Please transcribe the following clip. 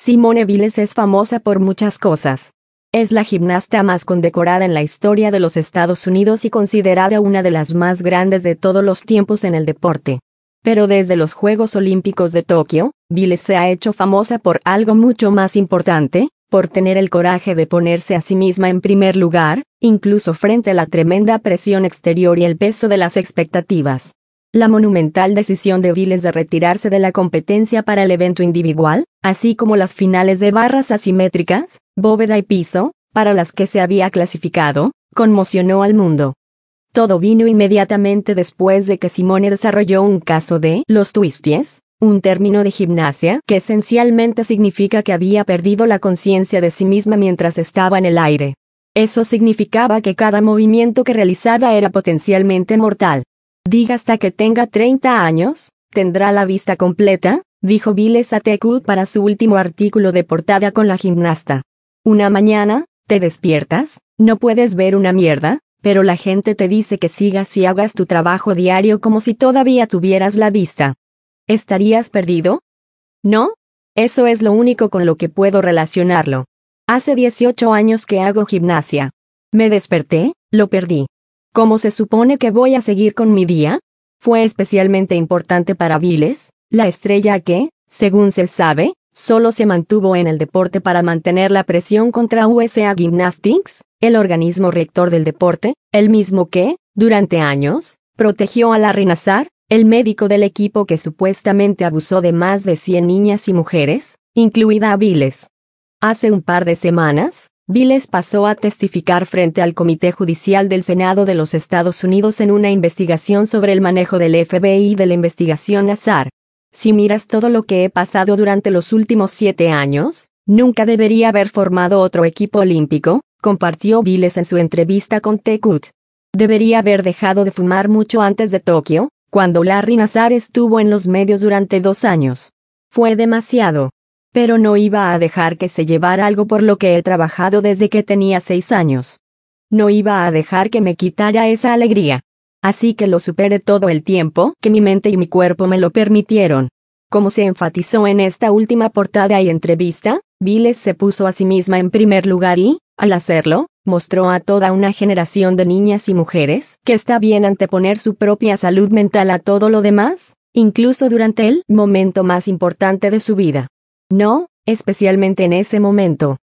Simone Biles es famosa por muchas cosas. Es la gimnasta más condecorada en la historia de los Estados Unidos y considerada una de las más grandes de todos los tiempos en el deporte. Pero desde los Juegos Olímpicos de Tokio, Biles se ha hecho famosa por algo mucho más importante, por tener el coraje de ponerse a sí misma en primer lugar, incluso frente a la tremenda presión exterior y el peso de las expectativas. La monumental decisión de Biles de retirarse de la competencia para el evento individual, así como las finales de barras asimétricas, bóveda y piso, para las que se había clasificado, conmocionó al mundo. Todo vino inmediatamente después de que Simone desarrolló un caso de los twisties, un término de gimnasia que esencialmente significa que había perdido la conciencia de sí misma mientras estaba en el aire. Eso significaba que cada movimiento que realizaba era potencialmente mortal. Diga hasta que tenga 30 años, tendrá la vista completa, dijo Biles a TQ para su último artículo de portada con la gimnasta. Una mañana, te despiertas, no puedes ver una mierda, pero la gente te dice que sigas y hagas tu trabajo diario como si todavía tuvieras la vista. ¿Estarías perdido? ¿No? Eso es lo único con lo que puedo relacionarlo. Hace 18 años que hago gimnasia. Me desperté, lo perdí. ¿Cómo se supone que voy a seguir con mi día? Fue especialmente importante para Biles, la estrella que, según se sabe, solo se mantuvo en el deporte para mantener la presión contra USA Gymnastics, el organismo rector del deporte, el mismo que, durante años, protegió a Larry Nassar, el médico del equipo que supuestamente abusó de más de 100 niñas y mujeres, incluida a Biles. Hace un par de semanas, Biles pasó a testificar frente al Comité Judicial del Senado de los Estados Unidos en una investigación sobre el manejo del FBI de la investigación Nassar. Si miras todo lo que he pasado durante los últimos 7 años, nunca debería haber formado otro equipo olímpico, compartió Biles en su entrevista con TQ. Debería haber dejado de fumar mucho antes de Tokio, cuando Larry Nassar estuvo en los medios durante 2 años. Fue demasiado. Pero no iba a dejar que se llevara algo por lo que he trabajado desde que tenía 6 años. No iba a dejar que me quitara esa alegría. Así que lo superé todo el tiempo que mi mente y mi cuerpo me lo permitieron. Como se enfatizó en esta última portada y entrevista, Biles se puso a sí misma en primer lugar y, al hacerlo, mostró a toda una generación de niñas y mujeres que está bien anteponer su propia salud mental a todo lo demás, incluso durante el momento más importante de su vida. No, especialmente en ese momento.